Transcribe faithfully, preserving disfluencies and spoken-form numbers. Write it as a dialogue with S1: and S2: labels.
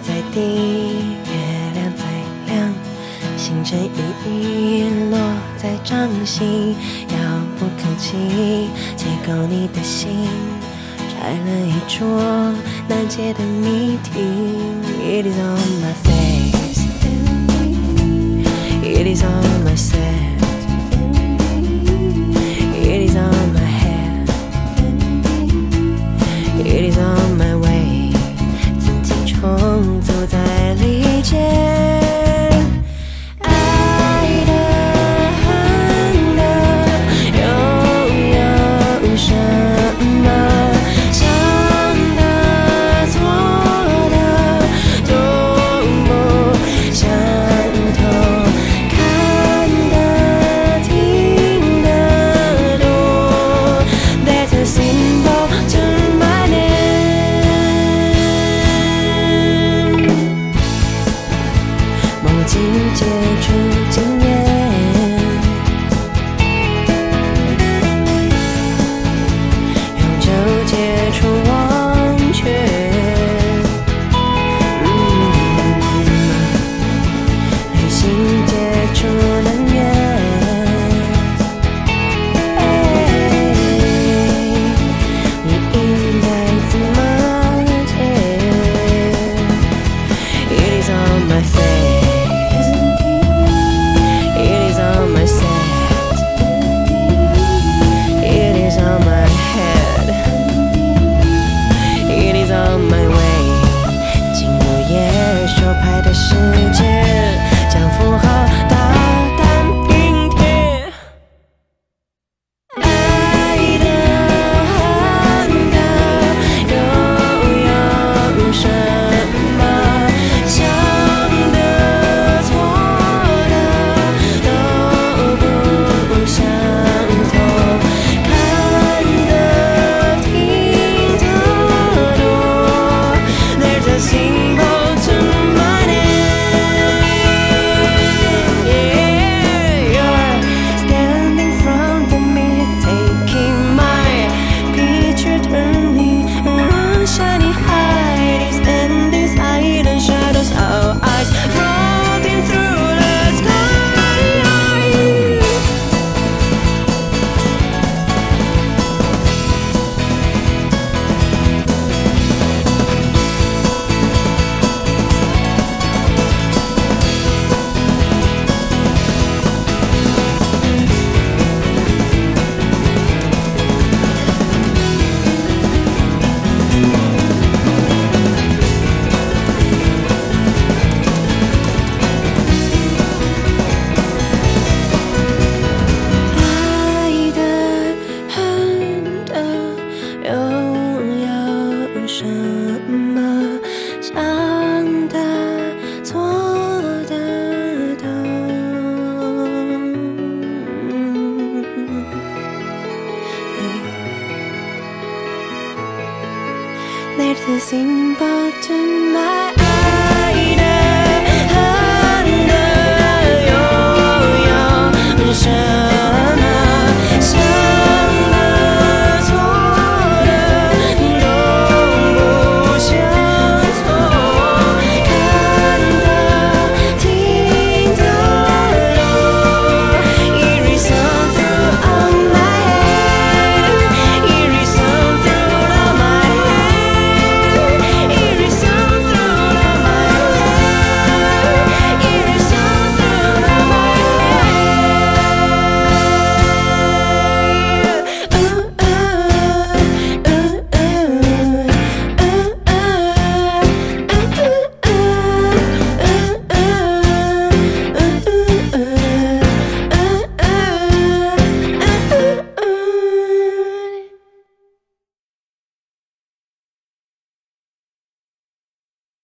S1: 在低，月亮在亮，星辰一一落在掌心，遥不可及，解构你的心，拆了一桌难解的谜题。It is on my face, it is on my set, it is on my head, it is on my way， 曾经重组在里间。接触经验，永久接触忘却，嗯，旅行接触能源，你应该怎么解 ？It is on my face。世界将符号大胆拼贴，爱的恨的又有什么？想的错的都不相同，看的听的多 ，There's a symbol to什么想的错的都 There's a symbol to my